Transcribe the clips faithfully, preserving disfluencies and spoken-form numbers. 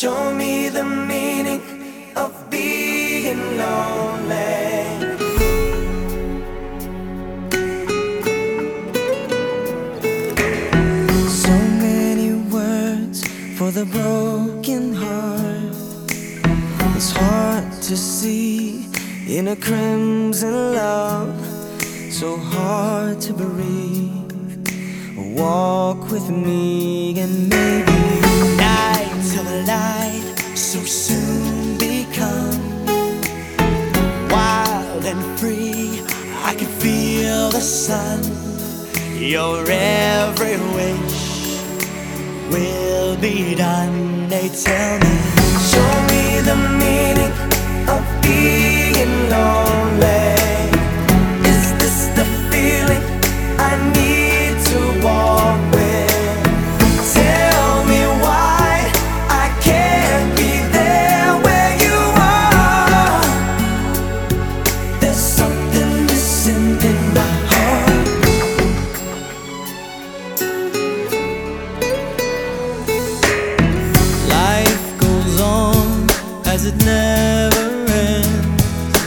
Show me the meaning of being lonely. So many words for the broken heart. It's hard to see in a crimson love, so hard to breathe. Walk with me and maybe night till the light so soon become wild and free. I can feel the sun. Your every wish will be done. They tell me, show me the meaning of being lonely. Is this the feeling I need to walk with? Tell me why I can't be there where you are. There's something missing in my heart. Life goes on as it never ends.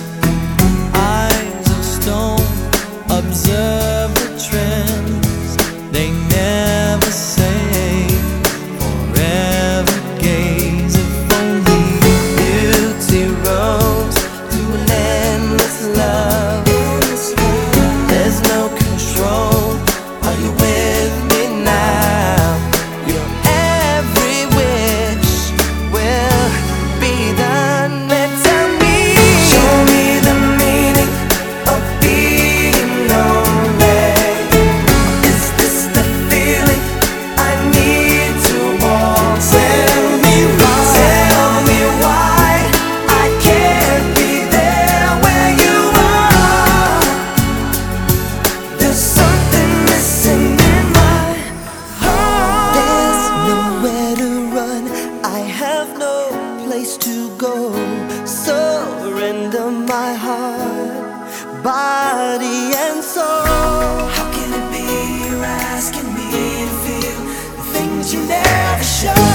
Eyes of stone observe the trends. They never say forever gaze. If only beauty rose to an endless love. There's no control. Are you with me now? Your every wish will be done. They tell me, show me the meaning of being lonely. Is this the feeling I need to walk? Tell me why, tell me why I can't be there where you are. There's something missing in my heart. There's nowhere to run. I have no place to go. Surrender my heart, body and soul. How can it be you're asking me to feel the things you never showed?